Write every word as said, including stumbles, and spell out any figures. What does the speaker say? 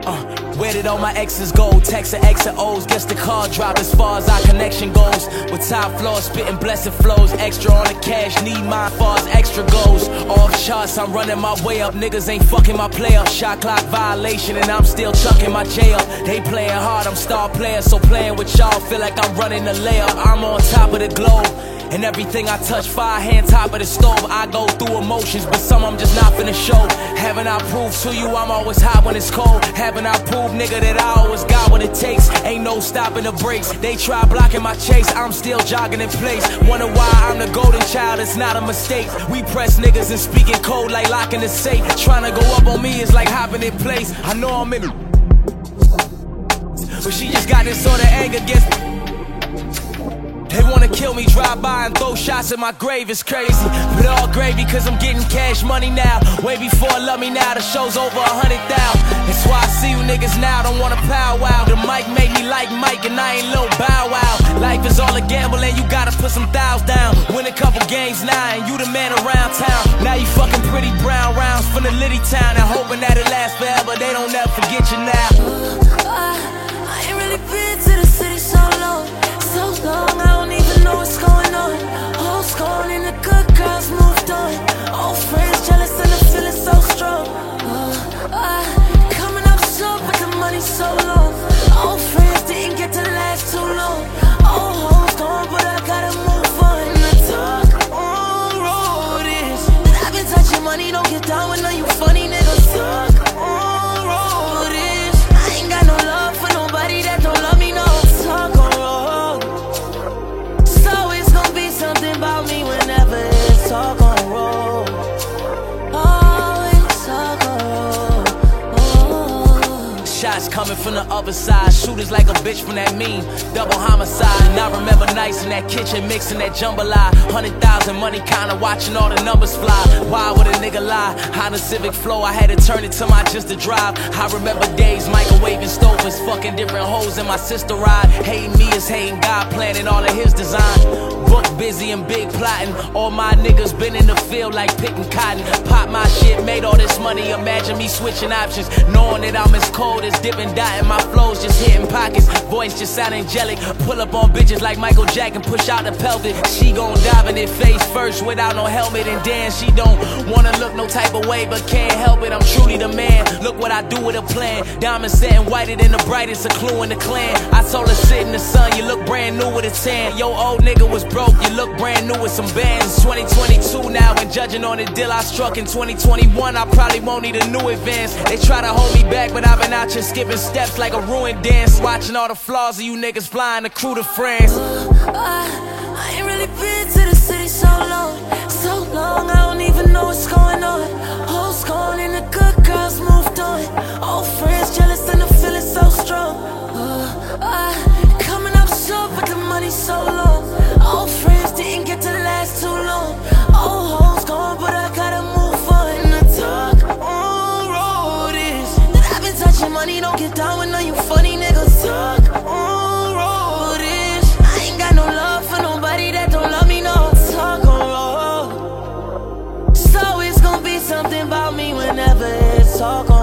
Uh, where did all my exes go? Texts and X and O's, guess the call dropped as far as our connection goes. With top floor, spitting blessed flows. Extra on the cash, need mine far as extra goes. Off shots, I'm running my way up. Niggas ain't fucking my player. Shot clock violation and I'm still chucking my jail. They playing hard, I'm star player. So playing with y'all, feel like I'm running the layup. I'm on top of the globe. And everything I touch, fire hand top of the stove. I go through emotions, but some I'm just not finna show. Haven't I proved to you I'm always hot when it's cold? Haven't I proved, nigga, that I always got what it takes? Ain't no stopping the brakes. They try blocking my chase, I'm still jogging in place. Wonder why I'm the golden child, it's not a mistake. We press niggas and speaking code like locking the safe. Trying to go up on me is like hopping in place. I know I'm in it, but she just got this sort of anger against me. They wanna kill me, drive by and throw shots at my grave, it's crazy. But all gravy cause I'm getting cash money now. Way before Love Me Now, the show's over a hundred thousand. That's why I see you niggas now, don't wanna powwow. The mic made me like Mike and I ain't Lil Bow Wow. Life is all a gamble and you gotta put some thoughs down. Win a couple games now and you the man around town. Now you fucking pretty brown rounds from the Liddy town. And hoping that it lasts forever, they don't ever forget you now. uh, I ain't really been to the city so long. So long, I don't even know what's going on. Hoes gone and the good girls moved on. Old friends jealous and the feeling so strong. uh, uh, Coming up short but the money so long. Old friends didn't get to last too long. Old hoes gone but I gotta move on. And the talk on road is that I've been touching money, don't get down when you funny niggas. Talk on road is I ain't got no love for nobody that don't love me, no. Talk on road, so it's gonna be something about me whenever it's talk on road. Oh, it's talk on road. Oh. Shots coming from the other side. Shooters like a bitch from that meme. Double homicide. And I remember nights in that kitchen mixing that jambalaya. Hundred thousand money kinda watching all the numbers fly. Why would a nigga lie? Honda Civic Flow, I had to turn it to my just to drive. I remember days microwaving stovers, fucking different hoes in my sister ride. Hating me is hating God, planning all of his design. Book busy and big plotting. All my niggas been in the field like picking cotton. Pop my shit, made all this money. Imagine me switching options, knowing that I'm as cold as dipping dot. My flows just hitting pockets, voice just sound angelic. Pull up on bitches like Michael Jack and push out the pelvic. She gon' dive in it face first without no helmet. And then she don't wanna look no type of way, but can't help it, I'm truly the man. Look what I do with a plan. Diamonds setting whiter than the brightest, a clue in the clan. I told her sit in the sun, you look brand new with a tan. Yo, old nigga was broke, you look brand new with some bands. It's twenty twenty-two now, and judging on the deal I struck in twenty twenty-one, I probably won't need a new advance. They try to hold me back, but I've been out here skipping steps like a ruined dance. Watching all the flaws of you niggas flying the crew to France. uh, I ain't really been to the city so long. So long, I don't even know what's going on. Hoes gone and the good girls moved on. Old friends jealous and the feeling so strong. uh, uh, Coming up short but the money so long. Old friends didn't get to last too long. Old hoes gone but I gotta move on. And the talk on road is that I've been touching money, don't get down when you funny niggas. Talk on road is I ain't got no love for nobody that don't love me, no. Talk on road, so it's gonna be something about me whenever it's talk on